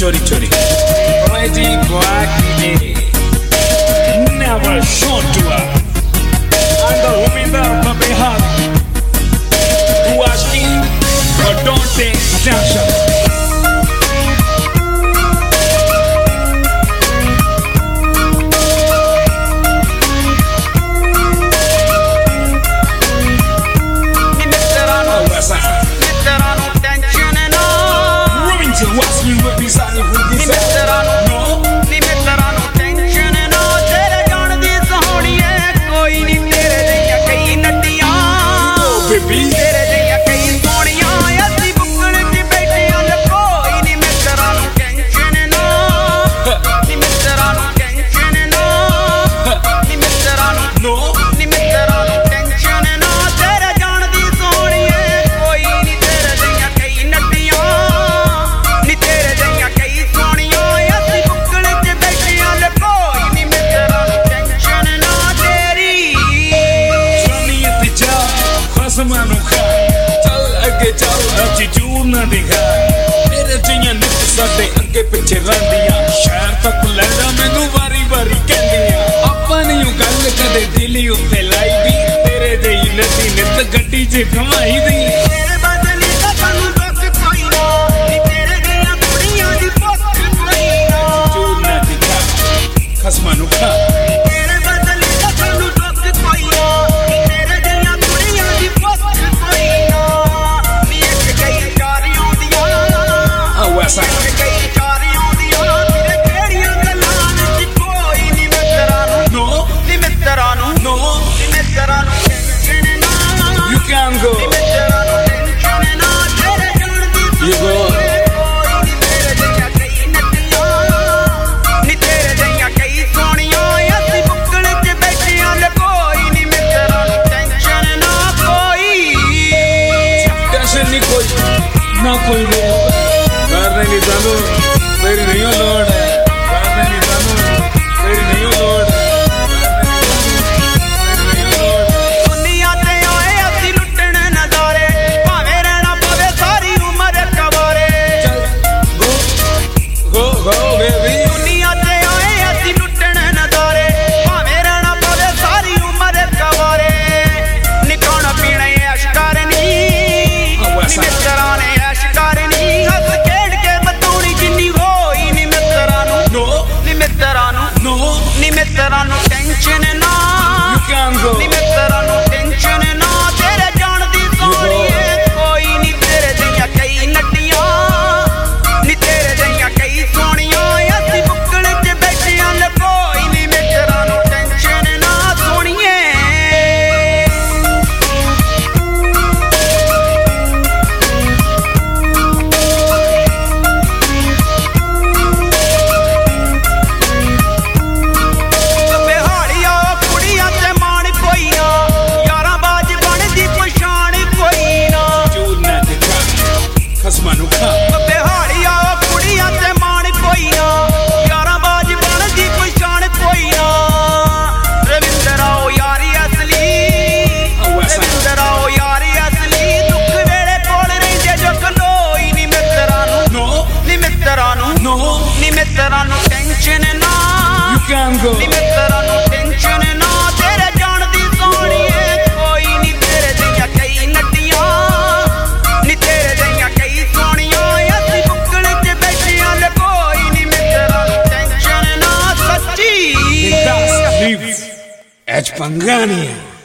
chori chori. Ready black never shown to her. Under Ruminda Babehar, who was in but don't take attention. ਅੱਗੇ ਪਿੱਛੇ ਰਹਿੰਦੀਆਂ ਸ਼ਹਿਰ ਤੱਕ ਲੈਣਾ ਮੈਨੂੰ ਵਾਰੀ ਵਾਰੀ ਕਹਿੰਦੀਆਂ ਆਪਾਂ ਨਹੀਂ ਉਹ ਗੱਲ ਕਦੇ ਦਿਲੀ ਉੱਤੇ ਲਾਈ ਦੀ ਤੇਰੇ ਜਿਹੀ ਨਦੀ ਨਿੱਤ ਗੱਡੀ 'ਚ ਘਮਾਈ ਦੀ ਤੇਰੇ ਬਦਲੇ ਤਾਂ ਸਾਨੂੰ ਦੁੱਖ ਕੋਈ ਨਾ ਨੀ ਤੇਰੇ ਜਿਹੀਆਂ ਕੁੜੀਆਂ ਦੀ ਪੁੱਤ ਕੋਈ ਨਾ ਚੂਰ ਨਾ ਦਿਖਾ ਖਸਮਾਂ ਨੂੰ ਖਾ ਤੇਰੇ ਬਦਲੇ ਤਾਂ ਸਾਨੂੰ ਦੁੱਖ ਕੋਈ ਨਾ ਨੀ ਤੇਰੇ ਜਿਹੀਆਂ ਕੁੜੀਆਂ ਦੀ ਪੁੱਤ ਕੋਈ ਨਾ ਨੀ ਇੱਕ ਕਈ ਚਾਰ ਆਉਂਦੀਆਂ ਆ ਵੈਸਾ ना कोई करने नहीं जानू तेरी नहीं हो लोड करने नहीं जानू तेरी नहीं हो लोड दुनिया ते आए असी लुटने नजारे भावे रहना पवे सारी उम्र कवारे गो गो गो बेबी दुनिया ते आए असी लुटने नजारे भावे रहना पवे सारी उम्र कवारे नी खाना पीना ऐश करनी मित्राने मित्रा नु टेंशन ना नी मित्रा नु टेंशन ना तेरे जान दी सोनिए कोई नी तेरे जिया कई नटियां नी तेरे जिया कई सोनियां असी बुक्कल च बैठियां ले कोई नी मित्रा नु टेंशन ना सोनिए मित्रा नु टेंशन ना नी मित्रा नु टेंशन ना तेरे जान दी सोनिए कोई नी तेरे जिया कई नटियां नी तेरे जिया कई सोनियां असी बुक्कल च बैठियां ले कोई नी मित्रा नु टेंशन ना सच्ची एच पंगा नहीं है।